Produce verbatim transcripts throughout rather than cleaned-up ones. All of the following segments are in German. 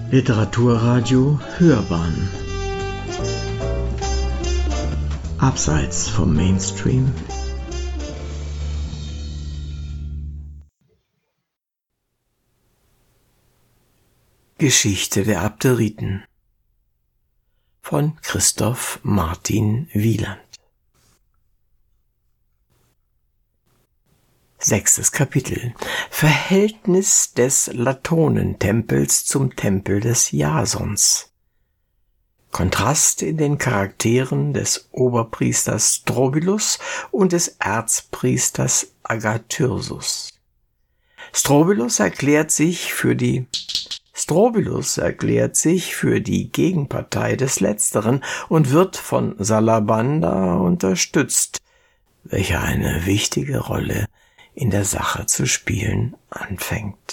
Literaturradio Hörbahn Abseits vom Mainstream. Geschichte der Abderiten von Christoph Martin Wieland. Sechstes Kapitel. Verhältnis des Latonentempels zum Tempel des Jasons. Kontrast in den Charakteren des Oberpriesters Strobylus und des Erzpriesters Agathyrsus. Strobylus erklärt sich für die Strobylus erklärt sich für die Gegenpartei des Letzteren und wird von Salabanda unterstützt, welcher eine wichtige Rolle in der Sache zu spielen anfängt.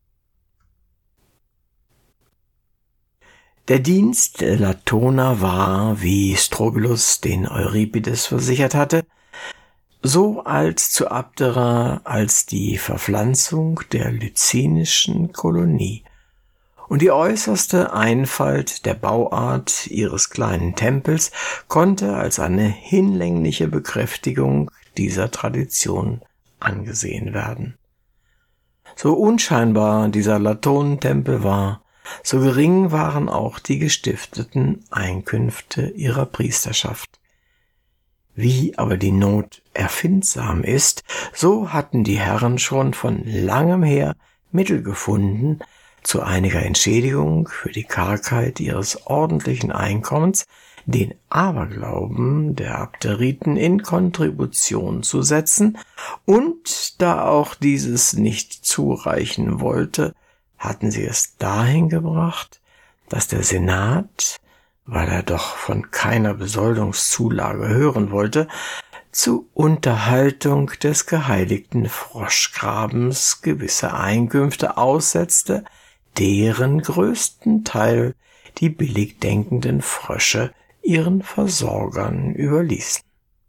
Der Dienst der Latoner war, wie Strobylus den Euripides versichert hatte, so alt zu Abdera als die Verpflanzung der lycinischen Kolonie und die äußerste Einfalt der Bauart ihres kleinen Tempels konnte als eine hinlängliche Bekräftigung dieser Tradition angesehen werden. So unscheinbar dieser Latonentempel war, so gering waren auch die gestifteten Einkünfte ihrer Priesterschaft. Wie aber die Not erfindsam ist, so hatten die Herren schon von langem her Mittel gefunden, zu einiger Entschädigung für die Kargheit ihres ordentlichen Einkommens den Aberglauben der Abderiten in Kontribution zu setzen, und da auch dieses nicht zureichen wollte, hatten sie es dahin gebracht, dass der Senat, weil er doch von keiner Besoldungszulage hören wollte, zu Unterhaltung des geheiligten Froschgrabens gewisse Einkünfte aussetzte, deren größten Teil die billig denkenden Frösche ihren Versorgern überließen.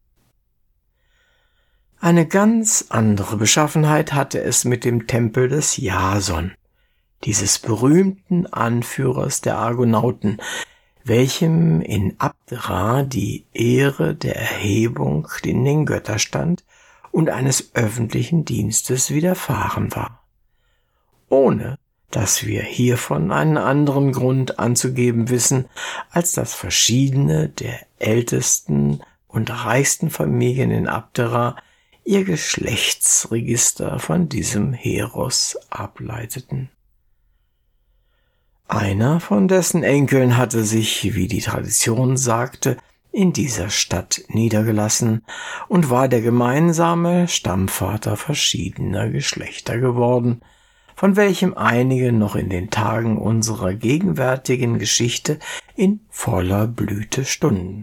Eine ganz andere Beschaffenheit hatte es mit dem Tempel des Jason, dieses berühmten Anführers der Argonauten, welchem in Abdera die Ehre der Erhebung in den Götterstand und eines öffentlichen Dienstes widerfahren war, ohne dass wir hiervon einen anderen Grund anzugeben wissen, als dass verschiedene der ältesten und reichsten Familien in Abdera ihr Geschlechtsregister von diesem Heros ableiteten. Einer von dessen Enkeln hatte sich, wie die Tradition sagte, in dieser Stadt niedergelassen und war der gemeinsame Stammvater verschiedener Geschlechter geworden, von welchem einige noch in den Tagen unserer gegenwärtigen Geschichte in voller Blüte stunden.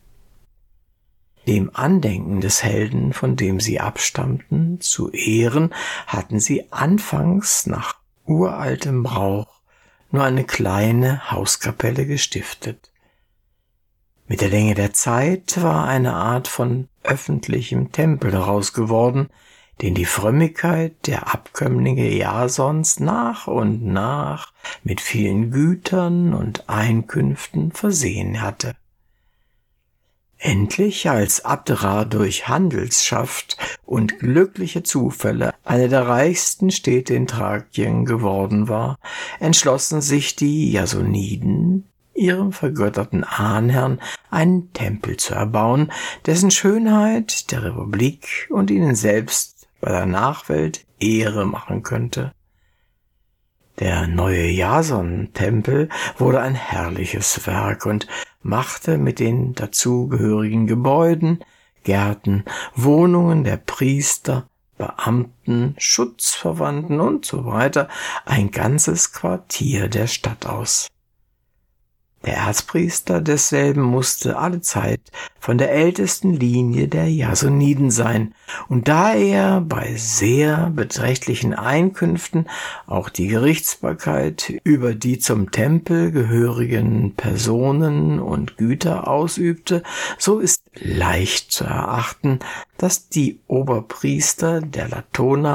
Dem Andenken des Helden, von dem sie abstammten, zu Ehren, hatten sie anfangs nach uraltem Brauch nur eine kleine Hauskapelle gestiftet. Mit der Länge der Zeit war eine Art von öffentlichem Tempel daraus geworden, den die Frömmigkeit der Abkömmlinge Jasons nach und nach mit vielen Gütern und Einkünften versehen hatte. Endlich, als Abdera durch Handelsschaft und glückliche Zufälle eine der reichsten Städte in Thrakien geworden war, entschlossen sich die Jasoniden, ihrem vergötterten Ahnherrn einen Tempel zu erbauen, dessen Schönheit der Republik und ihnen selbst bei der Nachwelt Ehre machen könnte. Der neue Jason-Tempel wurde ein herrliches Werk und machte mit den dazugehörigen Gebäuden, Gärten, Wohnungen der Priester, Beamten, Schutzverwandten und so weiter ein ganzes Quartier der Stadt aus. Der Erzpriester desselben musste allezeit von der ältesten Linie der Jasoniden sein, und da er bei sehr beträchtlichen Einkünften auch die Gerichtsbarkeit über die zum Tempel gehörigen Personen und Güter ausübte, so ist leicht zu erachten, dass die Oberpriester der Latoner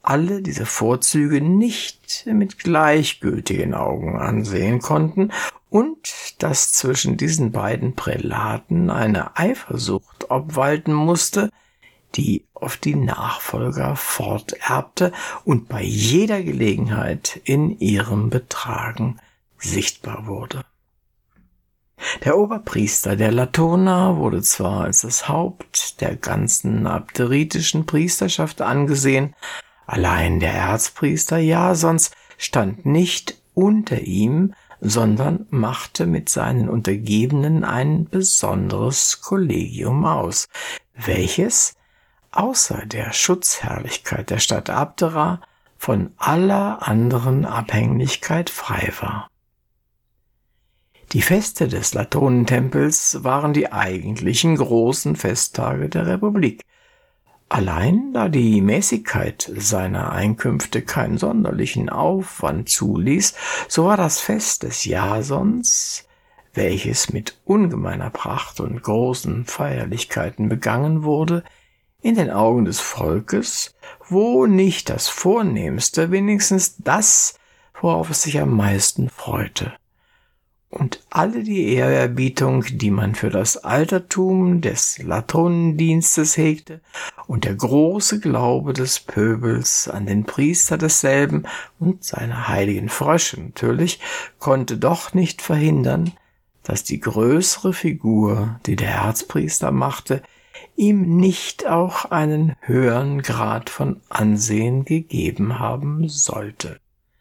alle diese Vorzüge nicht mit gleichgültigen Augen ansehen konnten und dass zwischen diesen beiden Prälaten eine Eifersucht obwalten musste, die auf die Nachfolger forterbte und bei jeder Gelegenheit in ihrem Betragen sichtbar wurde. Der Oberpriester der Latona wurde zwar als das Haupt der ganzen abderitischen Priesterschaft angesehen, allein der Erzpriester Jasons stand nicht unter ihm, sondern machte mit seinen Untergebenen ein besonderes Kollegium aus, welches außer der Schutzherrlichkeit der Stadt Abdera von aller anderen Abhängigkeit frei war. Die Feste des Latonentempels waren die eigentlichen großen Festtage der Republik. Allein da die Mäßigkeit seiner Einkünfte keinen sonderlichen Aufwand zuließ, so war das Fest des Jasons, welches mit ungemeiner Pracht und großen Feierlichkeiten begangen wurde, in den Augen des Volkes, wo nicht das Vornehmste, wenigstens das, worauf es sich am meisten freute. Und alle die Ehrerbietung, die man für das Altertum des Latonendienstes hegte, und der große Glaube des Pöbels an den Priester desselben und seine heiligen Frösche natürlich, konnte doch nicht verhindern, dass die größere Figur, die der Erzpriester machte, ihm nicht auch einen höheren Grad von Ansehen gegeben haben sollte.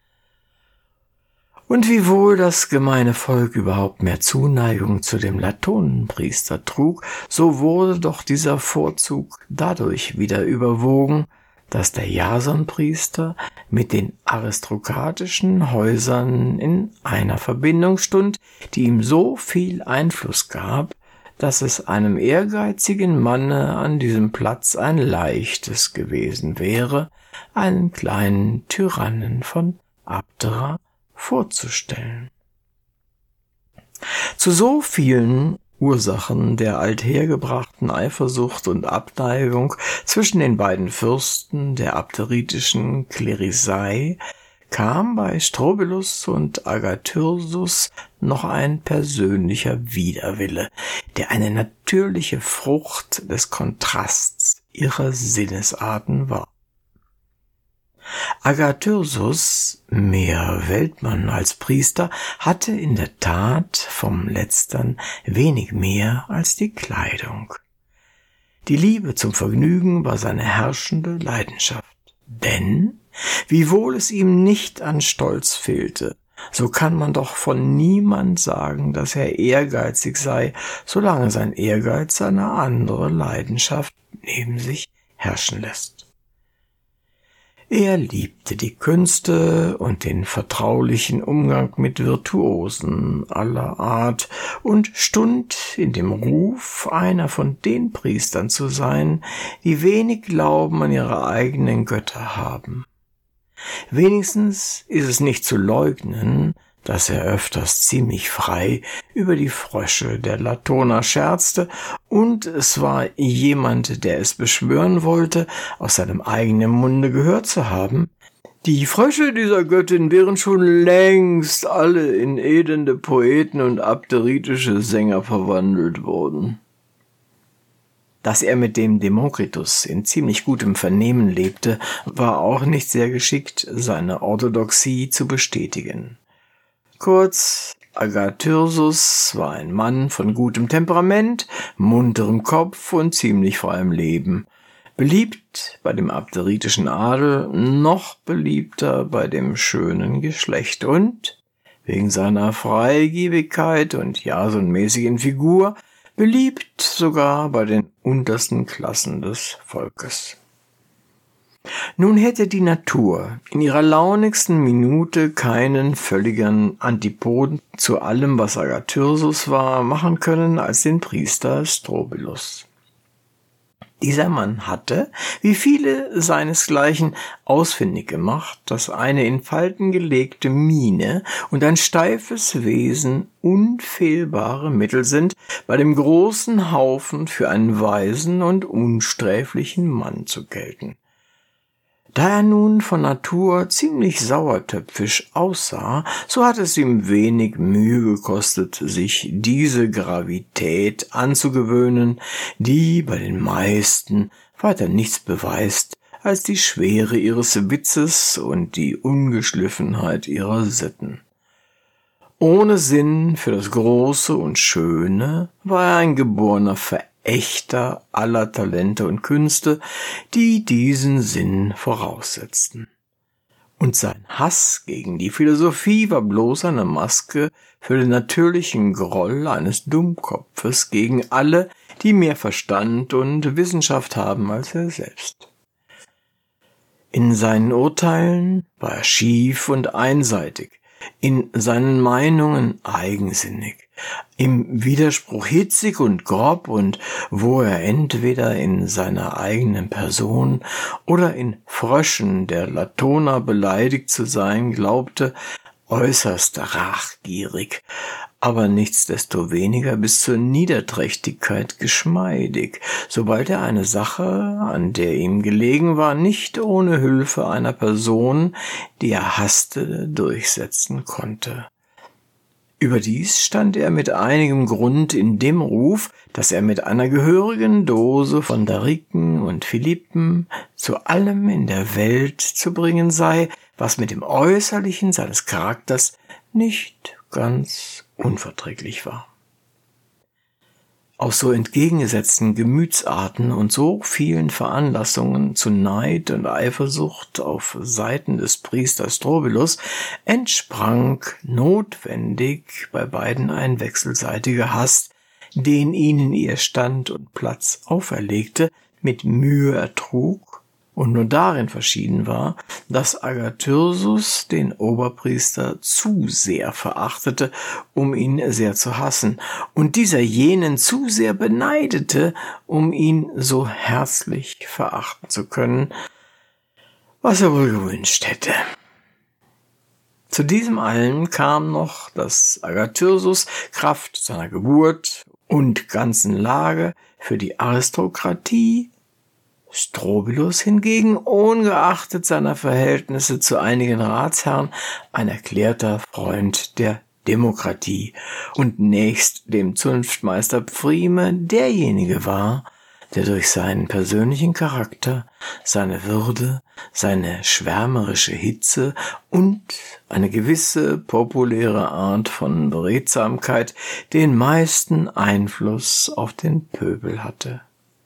Und wiewohl das gemeine Volk überhaupt mehr Zuneigung zu dem Latonenpriester trug, so wurde doch dieser Vorzug dadurch wieder überwogen, dass der Jasonpriester mit den aristokratischen Häusern in einer Verbindung stund, die ihm so viel Einfluss gab, dass es einem ehrgeizigen Manne an diesem Platz ein leichtes gewesen wäre, einen kleinen Tyrannen von Abdera vorzustellen. Zu so vielen Ursachen der althergebrachten Eifersucht und Abneigung zwischen den beiden Fürsten der abderitischen Klerisei kam bei Strobylus und Agathyrsus noch ein persönlicher Widerwille, der eine natürliche Frucht des Kontrasts ihrer Sinnesarten war. Agathyrsus, mehr Weltmann als Priester, hatte in der Tat vom Letztern wenig mehr als die Kleidung. Die Liebe zum Vergnügen war seine herrschende Leidenschaft, denn, wiewohl es ihm nicht an Stolz fehlte, so kann man doch von niemand sagen, dass er ehrgeizig sei, solange sein Ehrgeiz eine andere Leidenschaft neben sich herrschen lässt. Er liebte die Künste und den vertraulichen Umgang mit Virtuosen aller Art und stund in dem Ruf, einer von den Priestern zu sein, die wenig Glauben an ihre eigenen Götter haben. Wenigstens ist es nicht zu leugnen, dass er öfters ziemlich frei über die Frösche der Latona scherzte, und es war jemand, der es beschwören wollte, aus seinem eigenen Munde gehört zu haben: Die Frösche dieser Göttin wären schon längst alle in elende Poeten und abderitische Sänger verwandelt worden. Dass er mit dem Demokritus in ziemlich gutem Vernehmen lebte, war auch nicht sehr geschickt, seine Orthodoxie zu bestätigen. Kurz, Agathyrsus war ein Mann von gutem Temperament, munterem Kopf und ziemlich freiem Leben. Beliebt bei dem abderitischen Adel, noch beliebter bei dem schönen Geschlecht und, wegen seiner Freigebigkeit und jasonmäßigen Figur, beliebt sogar bei den untersten Klassen des Volkes. Nun hätte die Natur in ihrer launigsten Minute keinen völligeren Antipoden zu allem, was Agathyrsus war, machen können, als den Priester Strobylus. Dieser Mann hatte, wie viele seinesgleichen, ausfindig gemacht, dass eine in Falten gelegte Miene und ein steifes Wesen unfehlbare Mittel sind, bei dem großen Haufen für einen weisen und unsträflichen Mann zu gelten. Da er nun von Natur ziemlich sauertöpfisch aussah, so hat es ihm wenig Mühe gekostet, sich diese Gravität anzugewöhnen, die bei den meisten weiter nichts beweist als die Schwere ihres Witzes und die Ungeschliffenheit ihrer Sitten. Ohne Sinn für das Große und Schöne war er ein geborener Verächter aller Talente und Künste, die diesen Sinn voraussetzten. Und sein Hass gegen die Philosophie war bloß eine Maske für den natürlichen Groll eines Dummkopfes gegen alle, die mehr Verstand und Wissenschaft haben als er selbst. In seinen Urteilen war er schief und einseitig, in seinen Meinungen eigensinnig, im Widerspruch hitzig und grob, und wo er entweder in seiner eigenen Person oder in Fröschen der Latona beleidigt zu sein glaubte, äußerst rachgierig, aber nichtsdestoweniger bis zur Niederträchtigkeit geschmeidig, sobald er eine Sache, an der ihm gelegen war, nicht ohne Hilfe einer Person, die er hasste, durchsetzen konnte. Überdies stand er mit einigem Grund in dem Ruf, dass er mit einer gehörigen Dose von Dariken und Philippen zu allem in der Welt zu bringen sei, was mit dem Äußerlichen seines Charakters nicht ganz unverträglich war. Aus so entgegengesetzten Gemütsarten und so vielen Veranlassungen zu Neid und Eifersucht auf Seiten des Priesters Strobylus entsprang notwendig bei beiden ein wechselseitiger Hass, den ihnen ihr Stand und Platz auferlegte, mit Mühe ertrug und nur darin verschieden war, dass Agathyrsus den Oberpriester zu sehr verachtete, um ihn sehr zu hassen, und dieser jenen zu sehr beneidete, um ihn so herzlich verachten zu können, was er wohl gewünscht hätte. Zu diesem allen kam noch, dass Agathyrsus Kraft seiner Geburt und ganzen Lage für die Aristokratie, Strobylus hingegen, ungeachtet seiner Verhältnisse zu einigen Ratsherren, ein erklärter Freund der Demokratie und nächst dem Zunftmeister Pfrieme derjenige war, der durch seinen persönlichen Charakter, seine Würde, seine schwärmerische Hitze und eine gewisse populäre Art von Beredsamkeit den meisten Einfluss auf den Pöbel hatte.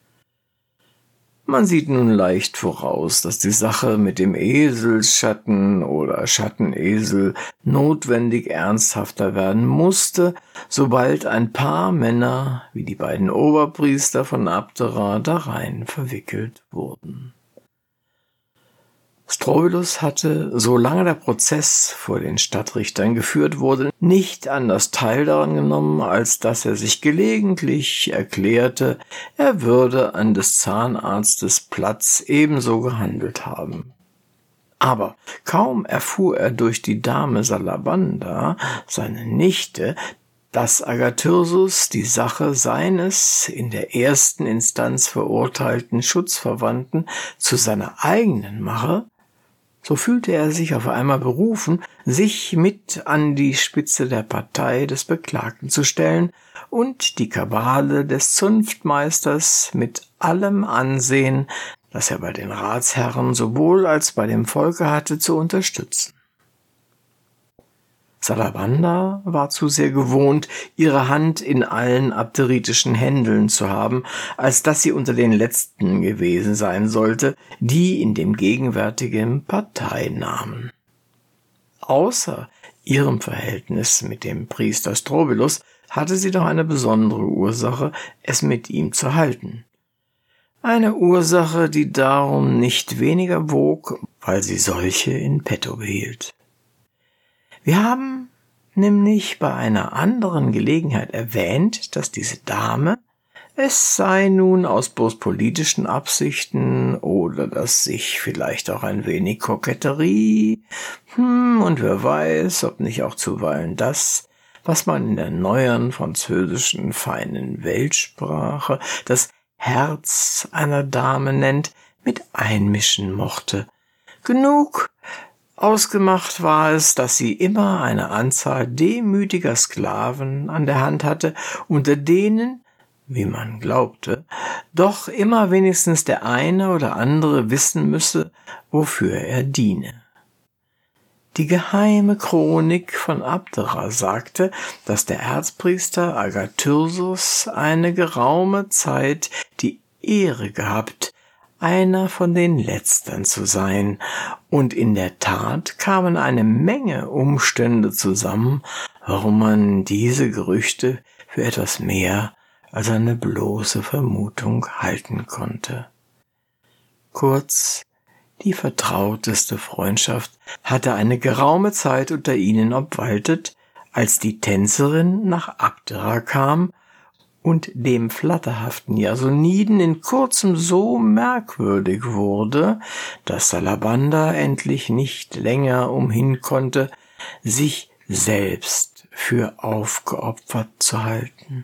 Man sieht nun leicht voraus, dass die Sache mit dem Eselsschatten oder Schattenesel notwendig ernsthafter werden musste, sobald ein paar Männer, wie die beiden Oberpriester von Abdera, darein verwickelt wurden. Strobylus hatte, solange der Prozess vor den Stadtrichtern geführt wurde, nicht anders teil daran genommen, als dass er sich gelegentlich erklärte, er würde an des Zahnarztes Platz ebenso gehandelt haben. Aber kaum erfuhr er durch die Dame Salabanda, seine Nichte, dass Agathyrsus die Sache seines in der ersten Instanz verurteilten Schutzverwandten zu seiner eigenen mache, so fühlte er sich auf einmal berufen, sich mit an die Spitze der Partei des Beklagten zu stellen und die Kabale des Zunftmeisters mit allem Ansehen, das er bei den Ratsherren sowohl als bei dem Volke hatte, zu unterstützen. Salabanda war zu sehr gewohnt, ihre Hand in allen abderitischen Händeln zu haben, als dass sie unter den Letzten gewesen sein sollte, die in dem gegenwärtigen Partei nahmen. Außer ihrem Verhältnis mit dem Priester Strobylus hatte sie doch eine besondere Ursache, es mit ihm zu halten. Eine Ursache, die darum nicht weniger wog, weil sie solche in petto behielt. Wir haben nämlich bei einer anderen Gelegenheit erwähnt, dass diese Dame, es sei nun aus bloß politischen Absichten oder dass sich vielleicht auch ein wenig Koketterie, hm, und wer weiß, ob nicht auch zuweilen das, was man in der neueren französischen feinen Weltsprache das Herz einer Dame nennt, mit einmischen mochte, Genug ausgemacht war es, dass sie immer eine Anzahl demütiger Sklaven an der Hand hatte, unter denen, wie man glaubte, doch immer wenigstens der eine oder andere wissen müsse, wofür er diene. Die geheime Chronik von Abdera sagte, dass der Erzpriester Agathyrsus eine geraume Zeit die Ehre gehabt, einer von den Letztern zu sein, und in der Tat kamen eine Menge Umstände zusammen, warum man diese Gerüchte für etwas mehr als eine bloße Vermutung halten konnte. Kurz, die vertrauteste Freundschaft hatte eine geraume Zeit unter ihnen obwaltet, als die Tänzerin nach Abdera kam und dem flatterhaften Jasoniden in kurzem so merkwürdig wurde, dass Salabanda endlich nicht länger umhin konnte, sich selbst für aufgeopfert zu halten.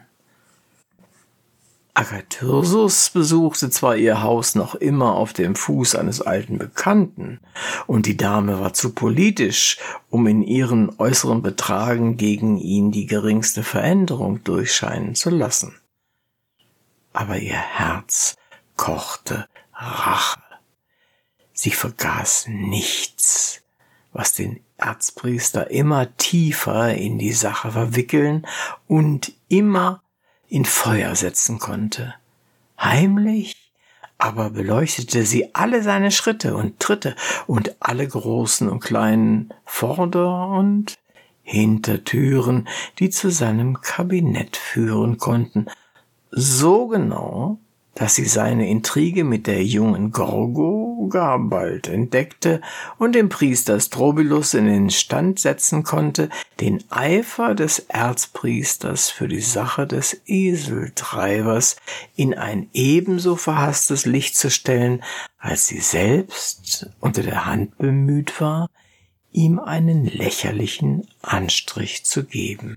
Agathyrsus besuchte zwar ihr Haus noch immer auf dem Fuß eines alten Bekannten, und die Dame war zu politisch, um in ihren äußeren Betragen gegen ihn die geringste Veränderung durchscheinen zu lassen. Aber ihr Herz kochte Rache. Sie vergaß nichts, was den Erzpriester immer tiefer in die Sache verwickeln und immer in Feuer setzen konnte. Heimlich aber beleuchtete sie alle seine Schritte und Tritte und alle großen und kleinen Vorder- und Hintertüren, die zu seinem Kabinett führen konnten, so genau, dass sie seine Intrige mit der jungen Gorgo gar bald entdeckte und den Priester Strobylus in den Stand setzen konnte, den Eifer des Erzpriesters für die Sache des Eseltreibers in ein ebenso verhasstes Licht zu stellen, als sie selbst unter der Hand bemüht war, ihm einen lächerlichen Anstrich zu geben.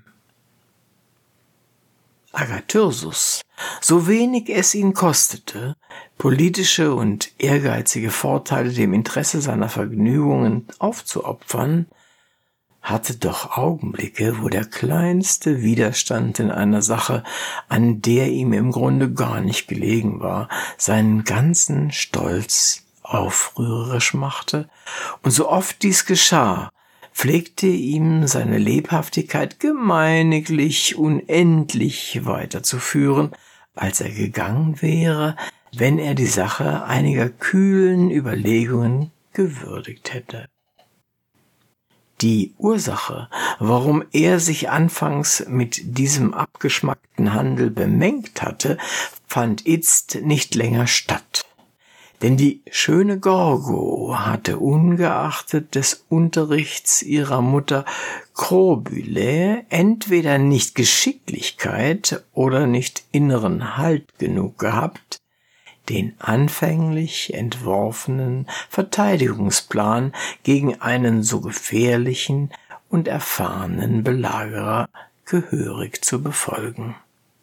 Agathyrsus, so wenig es ihn kostete, politische und ehrgeizige Vorteile dem Interesse seiner Vergnügungen aufzuopfern, hatte doch Augenblicke, wo der kleinste Widerstand in einer Sache, an der ihm im Grunde gar nicht gelegen war, seinen ganzen Stolz aufrührerisch machte, und so oft dies geschah, pflegte ihm seine Lebhaftigkeit gemeiniglich unendlich weiterzuführen, als er gegangen wäre, wenn er die Sache einiger kühlen Überlegungen gewürdigt hätte. Die Ursache, warum er sich anfangs mit diesem abgeschmackten Handel bemengt hatte, fand itzt nicht länger statt. Denn die schöne Gorgo hatte ungeachtet des Unterrichts ihrer Mutter Krobyle entweder nicht Geschicklichkeit oder nicht inneren Halt genug gehabt, den anfänglich entworfenen Verteidigungsplan gegen einen so gefährlichen und erfahrenen Belagerer gehörig zu befolgen.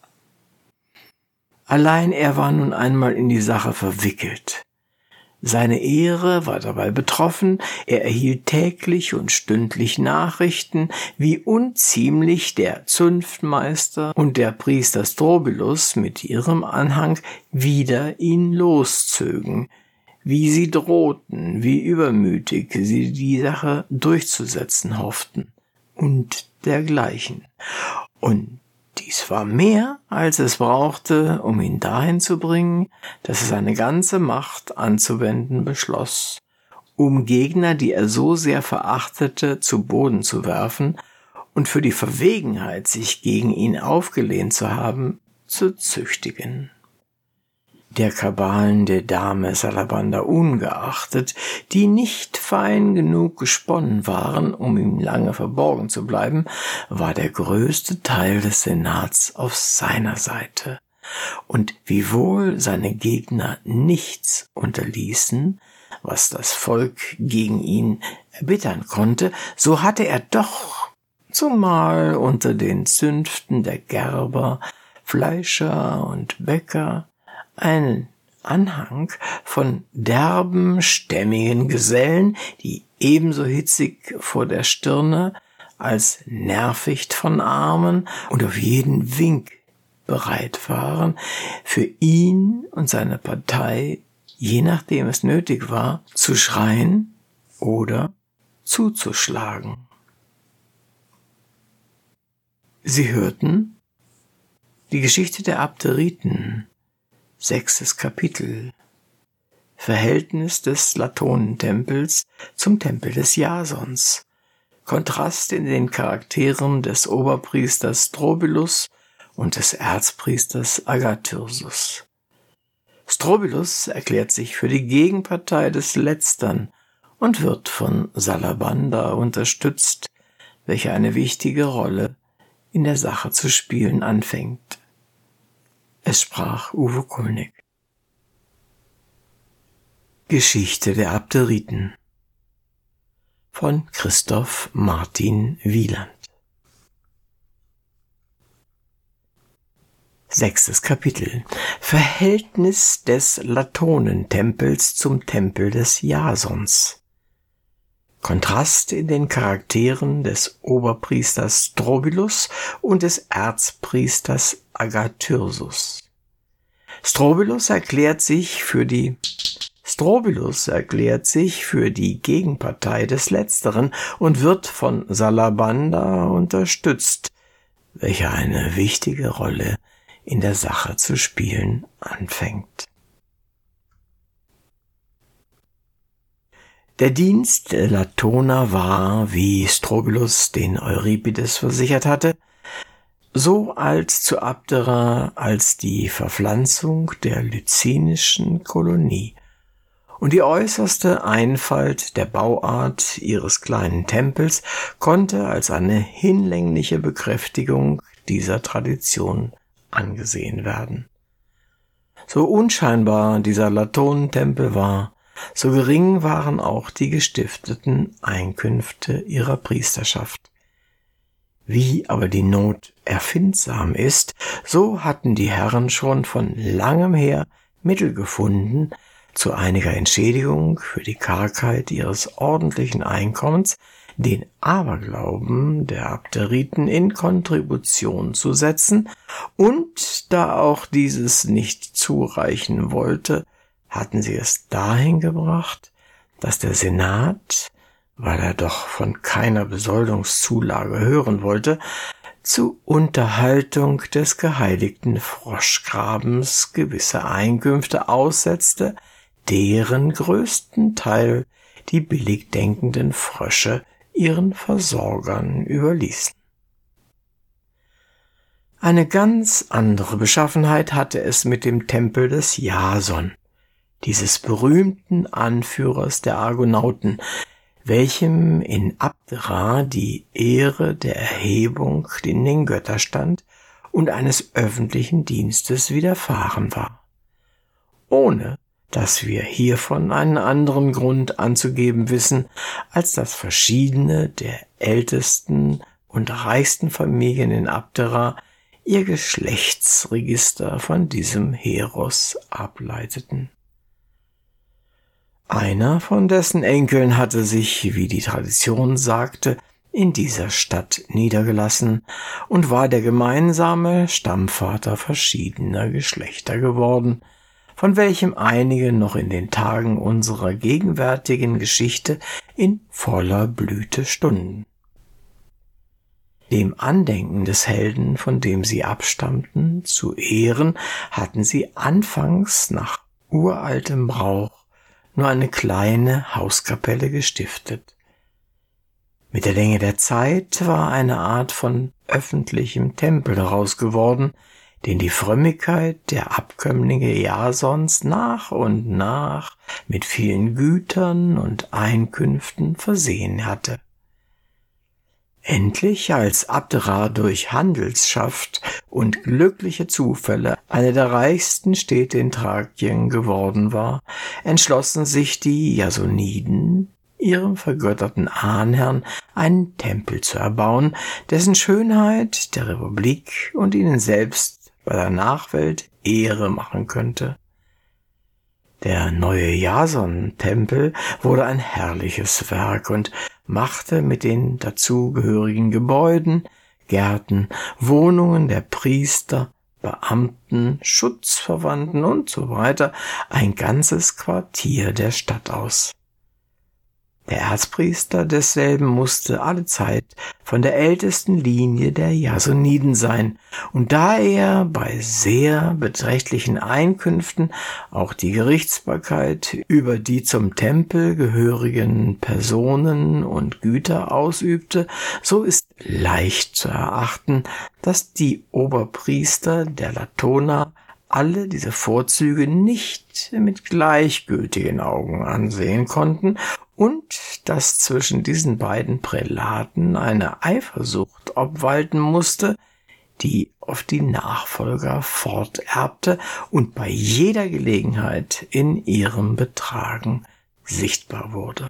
Allein er war nun einmal in die Sache verwickelt. Seine Ehre war dabei betroffen, er erhielt täglich und stündlich Nachrichten, wie unziemlich der Zunftmeister und der Priester Strobylus mit ihrem Anhang wider ihn loszögen, wie sie drohten, wie übermütig sie die Sache durchzusetzen hofften und dergleichen. Und dies war mehr, als es brauchte, um ihn dahin zu bringen, dass er seine ganze Macht anzuwenden beschloss, um Gegner, die er so sehr verachtete, zu Boden zu werfen und für die Verwegenheit, sich gegen ihn aufgelehnt zu haben, zu züchtigen. Der Kabalen der Dame Salabanda ungeachtet, die nicht fein genug gesponnen waren, um ihm lange verborgen zu bleiben, war der größte Teil des Senats auf seiner Seite. Und wiewohl seine Gegner nichts unterließen, was das Volk gegen ihn erbittern konnte, so hatte er doch, zumal unter den Zünften der Gerber, Fleischer und Bäcker, einen Anhang von derben, stämmigen Gesellen, die ebenso hitzig vor der Stirne als nervig von Armen und auf jeden Wink bereit waren, für ihn und seine Partei, je nachdem es nötig war, zu schreien oder zuzuschlagen. Sie hörten die Geschichte der Abderiten, sechstes Kapitel, Verhältnis des Latonentempels zum Tempel des Jasons, Kontrast in den Charakteren des Oberpriesters Strobylus und des Erzpriesters Agathyrsus. Strobylus erklärt sich für die Gegenpartei des Letztern und wird von Salabanda unterstützt, welcher eine wichtige Rolle in der Sache zu spielen anfängt. Es sprach Uwe Kulnig. Geschichte der Abderiten von Christoph Martin Wieland. Sechstes Kapitel. Verhältnis des Latonentempels zum Tempel des Jasons. Kontrast in den Charakteren des Oberpriesters Strobylus und des Erzpriesters Agathyrsus. Strobylus erklärt sich für die Strobylus erklärt sich für die Gegenpartei des Letzteren und wird von Salabanda unterstützt, welcher eine wichtige Rolle in der Sache zu spielen anfängt. Der Dienst der Latoner war, wie Strobylus den Euripides versichert hatte, so alt zu Abdera als die Verpflanzung der lycinischen Kolonie und die äußerste Einfalt der Bauart ihres kleinen Tempels konnte als eine hinlängliche Bekräftigung dieser Tradition angesehen werden. So unscheinbar dieser Latonentempel war, so gering waren auch die gestifteten Einkünfte ihrer Priesterschaft. Wie aber die Not erfindsam ist, so hatten die Herren schon von langem her Mittel gefunden, zu einiger Entschädigung für die Kargheit ihres ordentlichen Einkommens den Aberglauben der Abderiten in Kontribution zu setzen, und da auch dieses nicht zureichen wollte, hatten sie es dahin gebracht, dass der Senat, weil er doch von keiner Besoldungszulage hören wollte, zu Unterhaltung des geheiligten Froschgrabens gewisse Einkünfte aussetzte, deren größten Teil die billig denkenden Frösche ihren Versorgern überließen. Eine ganz andere Beschaffenheit hatte es mit dem Tempel des Jason, dieses berühmten Anführers der Argonauten, welchem in Abdera die Ehre der Erhebung in den Götterstand und eines öffentlichen Dienstes widerfahren war. Ohne dass wir hiervon einen anderen Grund anzugeben wissen, als dass verschiedene der ältesten und reichsten Familien in Abdera ihr Geschlechtsregister von diesem Heros ableiteten. Einer von dessen Enkeln hatte sich, wie die Tradition sagte, in dieser Stadt niedergelassen und war der gemeinsame Stammvater verschiedener Geschlechter geworden, von welchem einige noch in den Tagen unserer gegenwärtigen Geschichte in voller Blüte stunden. Dem Andenken des Helden, von dem sie abstammten, zu Ehren, hatten sie anfangs nach uraltem Brauch nur eine kleine Hauskapelle gestiftet. Mit der Länge der Zeit war eine Art von öffentlichem Tempel daraus geworden, den die Frömmigkeit der Abkömmlinge Jasons nach und nach mit vielen Gütern und Einkünften versehen hatte. Endlich, als Abdera durch Handelsschaft und glückliche Zufälle eine der reichsten Städte in Thrakien geworden war, entschlossen sich die Jasoniden, ihrem vergötterten Ahnherrn einen Tempel zu erbauen, dessen Schönheit der Republik und ihnen selbst bei der Nachwelt Ehre machen könnte. Der neue Jason-Tempel wurde ein herrliches Werk und machte mit den dazugehörigen Gebäuden, Gärten, Wohnungen der Priester, Beamten, Schutzverwandten und so weiter ein ganzes Quartier der Stadt aus. Der Erzpriester desselben musste allezeit von der ältesten Linie der Jasoniden sein, und da er bei sehr beträchtlichen Einkünften auch die Gerichtsbarkeit über die zum Tempel gehörigen Personen und Güter ausübte, so ist leicht zu erachten, dass die Oberpriester der Latona alle diese Vorzüge nicht mit gleichgültigen Augen ansehen konnten und dass zwischen diesen beiden Prälaten eine Eifersucht obwalten musste, die auf die Nachfolger forterbte und bei jeder Gelegenheit in ihrem Betragen sichtbar wurde.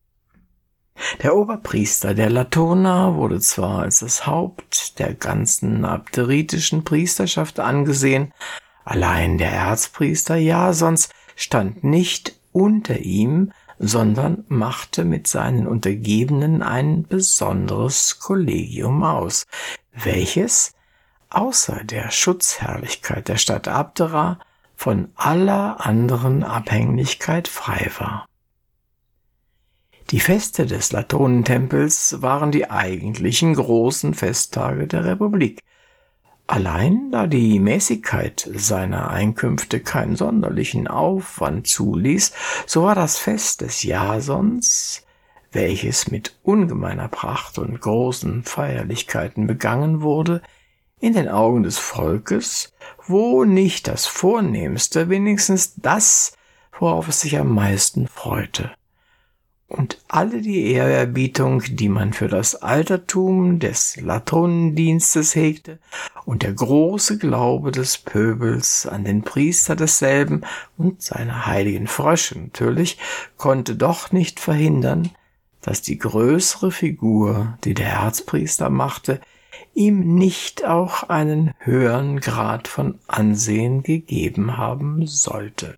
Der Oberpriester der Latona wurde zwar als das Haupt der ganzen abderitischen Priesterschaft angesehen, allein der Erzpriester Jasons stand nicht unter ihm, sondern machte mit seinen Untergebenen ein besonderes Kollegium aus, welches außer der Schutzherrlichkeit der Stadt Abdera von aller anderen Abhängigkeit frei war. Die Feste des Latonentempels waren die eigentlichen großen Festtage der Republik. Allein da die Mäßigkeit seiner Einkünfte keinen sonderlichen Aufwand zuließ, so war das Fest des Jasons, welches mit ungemeiner Pracht und großen Feierlichkeiten begangen wurde, in den Augen des Volkes, wo nicht das Vornehmste, wenigstens das, worauf es sich am meisten freute. Und alle die Ehrerbietung, die man für das Altertum des Latonendienstes hegte, und der große Glaube des Pöbels an den Priester desselben und seine heiligen Frösche natürlich, konnte doch nicht verhindern, dass die größere Figur, die der Erzpriester machte, ihm nicht auch einen höheren Grad von Ansehen gegeben haben sollte.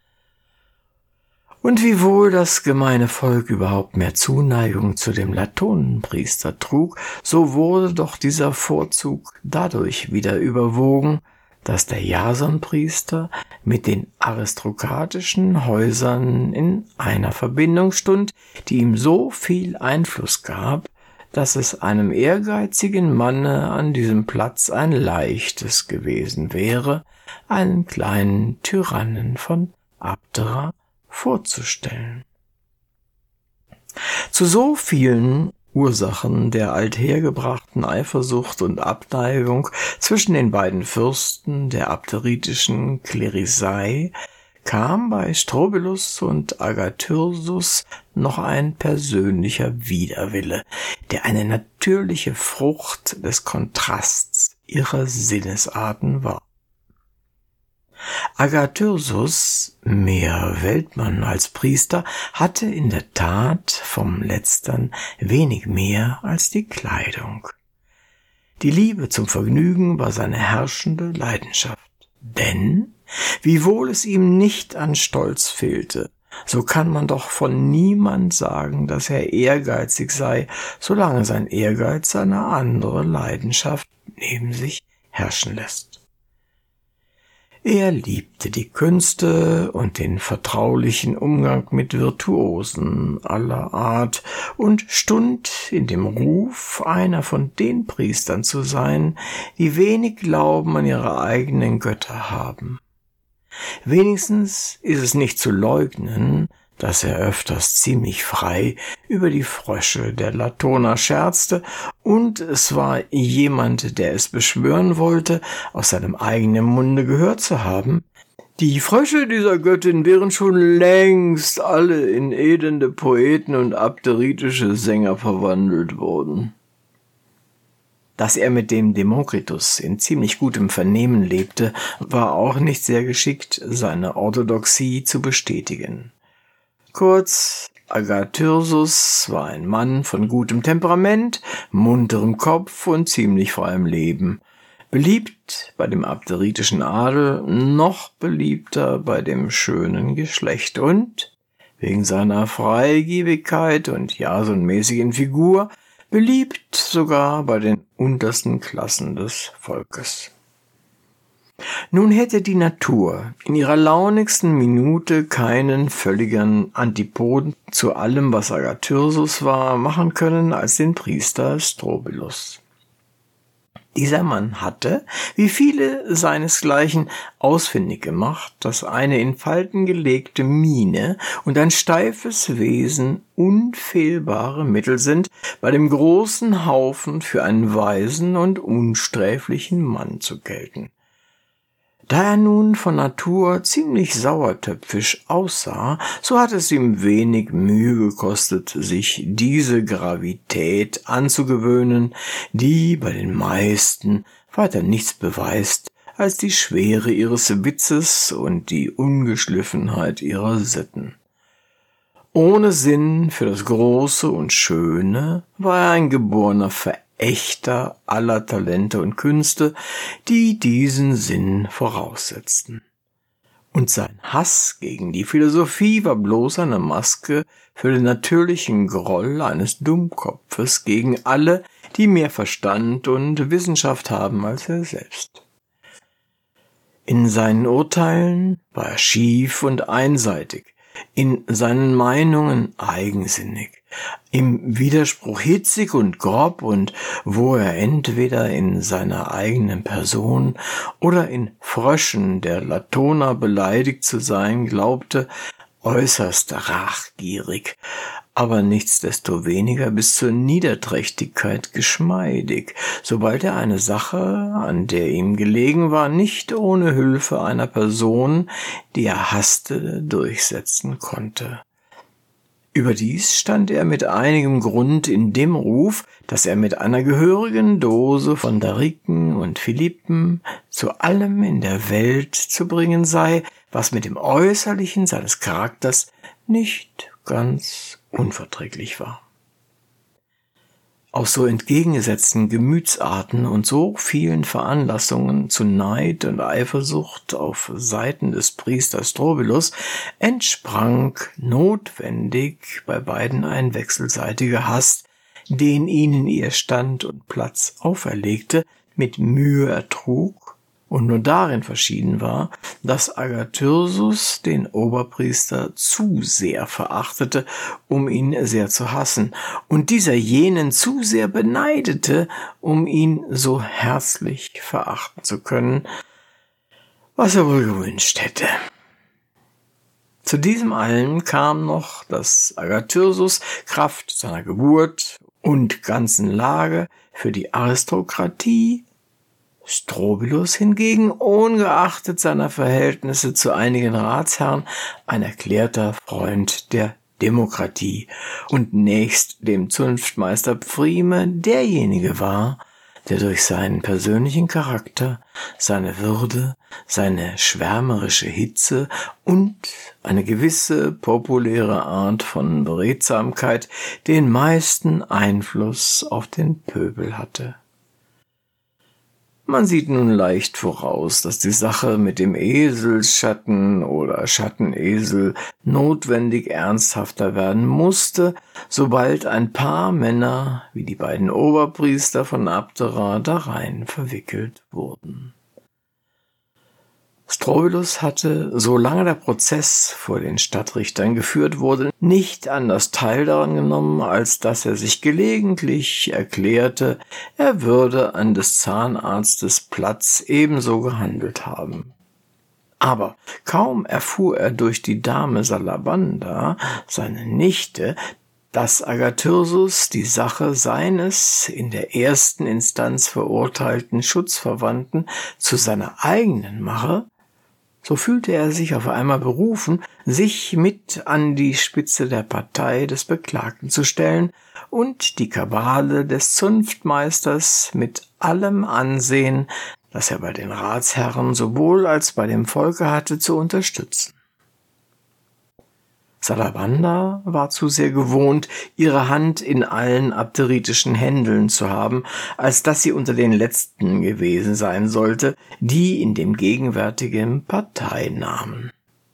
Und wiewohl das gemeine Volk überhaupt mehr Zuneigung zu dem Latonenpriester trug, so wurde doch dieser Vorzug dadurch wieder überwogen, dass der Jasonpriester mit den aristokratischen Häusern in einer Verbindung stund, die ihm so viel Einfluss gab, dass es einem ehrgeizigen Manne an diesem Platz ein leichtes gewesen wäre, einen kleinen Tyrannen von Abdera vorzustellen. Zu so vielen Ursachen der althergebrachten Eifersucht und Abneigung zwischen den beiden Fürsten der abderitischen Klerisei kam bei Strobylus und Agathyrsus noch ein persönlicher Widerwille, der eine natürliche Frucht des Kontrasts ihrer Sinnesarten war. Agathyrsus, mehr Weltmann als Priester, hatte in der Tat vom Letztern wenig mehr als die Kleidung. Die Liebe zum Vergnügen war seine herrschende Leidenschaft, denn, wiewohl es ihm nicht an Stolz fehlte, so kann man doch von niemand sagen, dass er ehrgeizig sei, solange sein Ehrgeiz eine andere Leidenschaft neben sich herrschen lässt. Er liebte die Künste und den vertraulichen Umgang mit Virtuosen aller Art und stund in dem Ruf, einer von den Priestern zu sein, die wenig Glauben an ihre eigenen Götter haben. Wenigstens ist es nicht zu leugnen, dass er öfters ziemlich frei über die Frösche der Latona scherzte, und es war jemand, der es beschwören wollte, aus seinem eigenen Munde gehört zu haben: Die Frösche dieser Göttin wären schon längst alle in elende Poeten und abderitische Sänger verwandelt worden. Dass er mit dem Demokritus in ziemlich gutem Vernehmen lebte, war auch nicht sehr geschickt, seine Orthodoxie zu bestätigen. Kurz, Agathyrsus war ein Mann von gutem Temperament, munterem Kopf und ziemlich freiem Leben, beliebt bei dem abderitischen Adel, noch beliebter bei dem schönen Geschlecht und, wegen seiner Freigebigkeit und jasonmäßigen Figur, beliebt sogar bei den untersten Klassen des Volkes. Nun hätte die Natur in ihrer launigsten Minute keinen völligeren Antipoden zu allem, was Agathyrsus war, machen können, als den Priester Strobylus. Dieser Mann hatte, wie viele seinesgleichen, ausfindig gemacht, dass eine in Falten gelegte Miene und ein steifes Wesen unfehlbare Mittel sind, bei dem großen Haufen für einen weisen und unsträflichen Mann zu gelten. Da er nun von Natur ziemlich sauertöpfisch aussah, so hat es ihm wenig Mühe gekostet, sich diese Gravität anzugewöhnen, die bei den meisten weiter nichts beweist als die Schwere ihres Witzes und die Ungeschliffenheit ihrer Sitten. Ohne Sinn für das Große und Schöne war er ein geborener Verächter aller Talente und Künste, die diesen Sinn voraussetzten. Und sein Hass gegen die Philosophie war bloß eine Maske für den natürlichen Groll eines Dummkopfes gegen alle, die mehr Verstand und Wissenschaft haben als er selbst. In seinen Urteilen war er schief und einseitig, in seinen Meinungen eigensinnig, im Widerspruch hitzig und grob, und wo er entweder in seiner eigenen Person oder in Fröschen der Latona beleidigt zu sein glaubte, äußerst rachgierig, aber nichtsdestoweniger bis zur Niederträchtigkeit geschmeidig, sobald er eine Sache, an der ihm gelegen war, nicht ohne Hilfe einer Person, die er hasste, durchsetzen konnte. Überdies stand er mit einigem Grund in dem Ruf, dass er mit einer gehörigen Dose von Dariken und Philippen zu allem in der Welt zu bringen sei, was mit dem Äußerlichen seines Charakters nicht ganz unverträglich war. Aus so entgegengesetzten Gemütsarten und so vielen Veranlassungen zu Neid und Eifersucht auf Seiten des Priesters Strobylus entsprang notwendig bei beiden ein wechselseitiger Hass, den ihnen ihr Stand und Platz auferlegte, mit Mühe ertrug und nur darin verschieden war, dass Agathyrsus den Oberpriester zu sehr verachtete, um ihn sehr zu hassen, und dieser jenen zu sehr beneidete, um ihn so herzlich verachten zu können, was er wohl gewünscht hätte. Zu diesem allen kam noch, dass Agathyrsus Kraft seiner Geburt und ganzen Lage für die Aristokratie, Strobylus hingegen, ungeachtet seiner Verhältnisse zu einigen Ratsherren, ein erklärter Freund der Demokratie und nächst dem Zunftmeister Pfrieme derjenige war, der durch seinen persönlichen Charakter, seine Würde, seine schwärmerische Hitze und eine gewisse populäre Art von Beredsamkeit den meisten Einfluss auf den Pöbel hatte. Man sieht nun leicht voraus, dass die Sache mit dem Eselsschatten oder Schattenesel notwendig ernsthafter werden musste, sobald ein paar Männer, wie die beiden Oberpriester von Abdera, darein verwickelt wurden. Strobylus hatte, solange der Prozess vor den Stadtrichtern geführt wurde, nicht anders teil daran genommen, als dass er sich gelegentlich erklärte, er würde an des Zahnarztes Platz ebenso gehandelt haben. Aber kaum erfuhr er durch die Dame Salabanda, seine Nichte, dass Agathyrsus die Sache seines in der ersten Instanz verurteilten Schutzverwandten zu seiner eigenen mache, so fühlte er sich auf einmal berufen, sich mit an die Spitze der Partei des Beklagten zu stellen und die Kabale des Zunftmeisters mit allem Ansehen, das er bei den Ratsherren sowohl als bei dem Volke hatte, zu unterstützen. Salabanda war zu sehr gewohnt, ihre Hand in allen abderitischen Händeln zu haben, als dass sie unter den Letzten gewesen sein sollte, die in dem Gegenwärtigen Partei nahmen.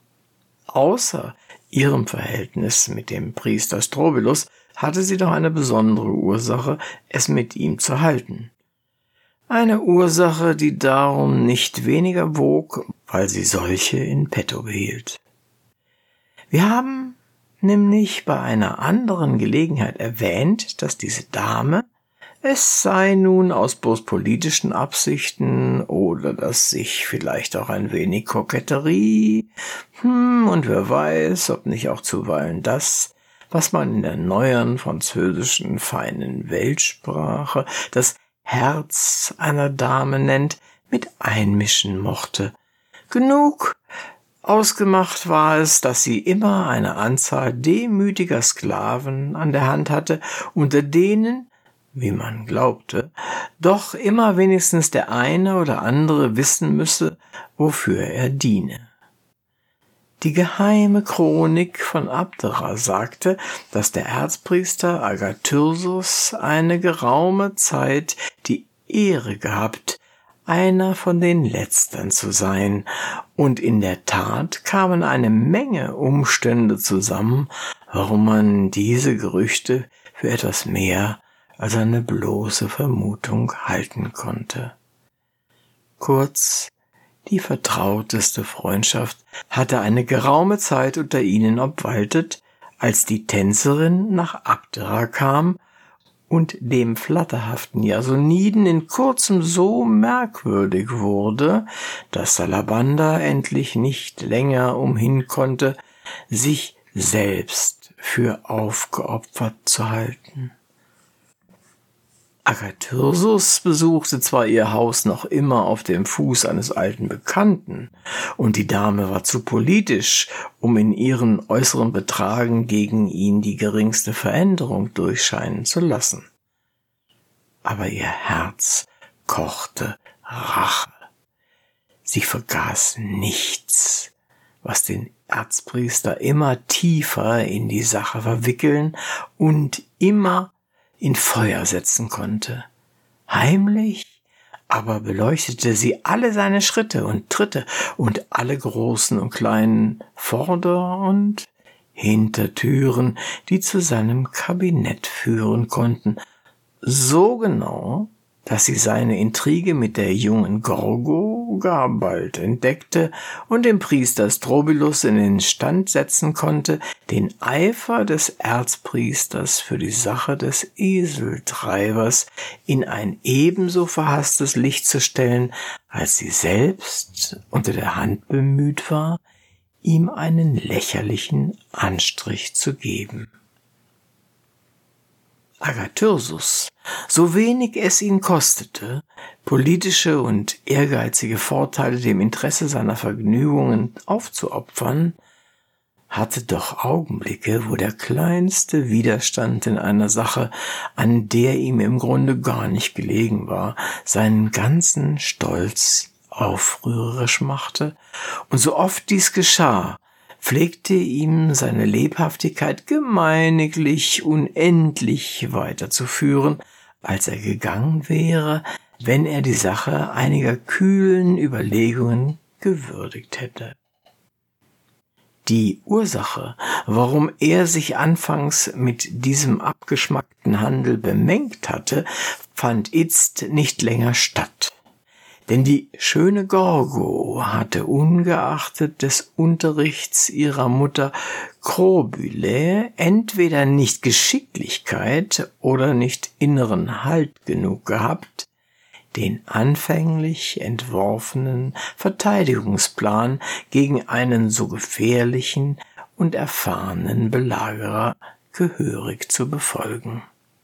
Außer ihrem Verhältnis mit dem Priester Strobylus hatte sie doch eine besondere Ursache, es mit ihm zu halten. Eine Ursache, die darum nicht weniger wog, weil sie solche in petto behielt. Wir haben nämlich bei einer anderen Gelegenheit erwähnt, dass diese Dame, es sei nun aus bloß politischen Absichten oder dass sich vielleicht auch ein wenig Koketterie, hm, und wer weiß, ob nicht auch zuweilen das, was man in der neueren französischen feinen Weltsprache das Herz einer Dame nennt, mit einmischen mochte. Genug ausgemacht war es, dass sie immer eine Anzahl demütiger Sklaven an der Hand hatte, unter denen, wie man glaubte, doch immer wenigstens der eine oder andere wissen müsse, wofür er diene. Die geheime Chronik von Abdera sagte, dass der Erzpriester Agathyrsus eine geraume Zeit die Ehre gehabt, einer von den Letztern zu sein, und in der Tat kamen eine Menge Umstände zusammen, warum man diese Gerüchte für etwas mehr als eine bloße Vermutung halten konnte. Kurz, die vertrauteste Freundschaft hatte eine geraume Zeit unter ihnen obwaltet, als die Tänzerin nach Abdera kam und dem flatterhaften Jasoniden in kurzem so merkwürdig wurde, dass Salabanda endlich nicht länger umhin konnte, sich selbst für aufgeopfert zu halten. Agathyrsus besuchte zwar ihr Haus noch immer auf dem Fuß eines alten Bekannten, und die Dame war zu politisch, um in ihren äußeren Betragen gegen ihn die geringste Veränderung durchscheinen zu lassen. Aber ihr Herz kochte Rache. Sie vergaß nichts, was den Erzpriester immer tiefer in die Sache verwickeln und immer in Feuer setzen konnte. Heimlich aber beleuchtete sie alle seine Schritte und Tritte und alle großen und kleinen Vorder- und Hintertüren, die zu seinem Kabinett führen konnten, so genau, dass sie seine Intrige mit der jungen Gorgo gar bald entdeckte und den Priester Strobylus in den Stand setzen konnte, den Eifer des Erzpriesters für die Sache des Eseltreibers in ein ebenso verhasstes Licht zu stellen, als sie selbst unter der Hand bemüht war, ihm einen lächerlichen Anstrich zu geben. Agathyrsus, so wenig es ihn kostete, politische und ehrgeizige Vorteile dem Interesse seiner Vergnügungen aufzuopfern, hatte doch Augenblicke, wo der kleinste Widerstand in einer Sache, an der ihm im Grunde gar nicht gelegen war, seinen ganzen Stolz aufrührerisch machte, und so oft dies geschah, pflegte ihm seine Lebhaftigkeit gemeiniglich unendlich weiterzuführen, als er gegangen wäre, wenn er die Sache einiger kühlen Überlegungen gewürdigt hätte. Die Ursache, warum er sich anfangs mit diesem abgeschmackten Handel bemengt hatte, fand itzt nicht länger statt. Denn die schöne Gorgo hatte ungeachtet des Unterrichts ihrer Mutter Krobyle entweder nicht Geschicklichkeit oder nicht inneren Halt genug gehabt, den anfänglich entworfenen Verteidigungsplan gegen einen so gefährlichen und erfahrenen Belagerer gehörig zu befolgen.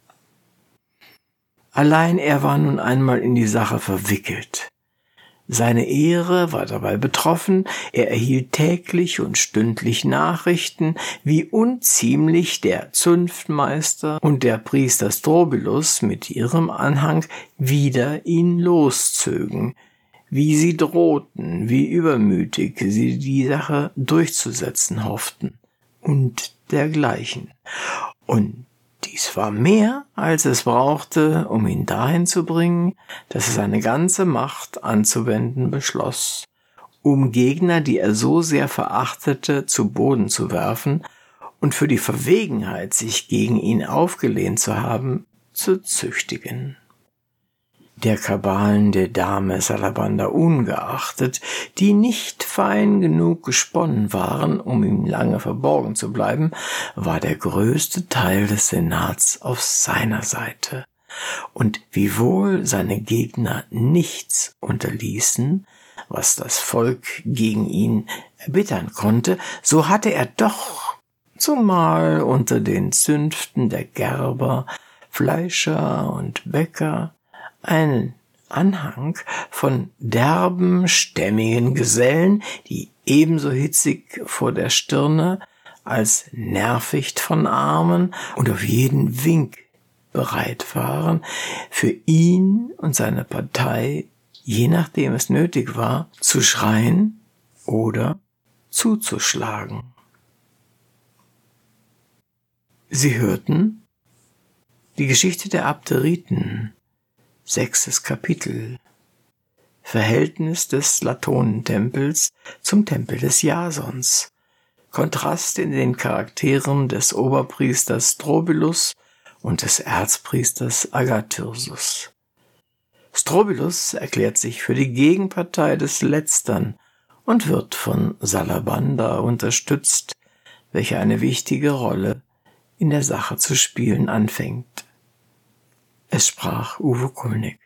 Allein er war nun einmal in die Sache verwickelt. Seine Ehre war dabei betroffen, er erhielt täglich und stündlich Nachrichten, wie unziemlich der Zunftmeister und der Priester Strobylus mit ihrem Anhang wider ihn loszögen, wie sie drohten, wie übermütig sie die Sache durchzusetzen hofften. und dergleichen. Und dies war mehr, als es brauchte, um ihn dahin zu bringen, dass er seine ganze Macht anzuwenden beschloss, um Gegner, die er so sehr verachtete, zu Boden zu werfen und für die Verwegenheit, sich gegen ihn aufgelehnt zu haben, zu züchtigen. Der Kabalen der Dame Salabanda ungeachtet, die nicht fein genug gesponnen waren, um ihm lange verborgen zu bleiben, war der größte Teil des Senats auf seiner Seite. Und wiewohl seine Gegner nichts unterließen, was das Volk gegen ihn erbittern konnte, so hatte er doch, zumal unter den Zünften der Gerber, Fleischer und Bäcker, einen Anhang von derben, stämmigen Gesellen, die ebenso hitzig vor der Stirne als nervig von Armen und auf jeden Wink bereit waren, für ihn und seine Partei, je nachdem es nötig war, zu schreien oder zuzuschlagen. Sie hörten die Geschichte der Abderiten, sechstes Kapitel, Verhältnis des Latonentempels zum Tempel des Jasons, Kontrast in den Charakteren des Oberpriesters Strobylus und des Erzpriesters Agathyrsus. Strobylus erklärt sich für die Gegenpartei des Letztern und wird von Salabanda unterstützt, welcher eine wichtige Rolle in der Sache zu spielen anfängt. Es sprach Uwe Kulnig.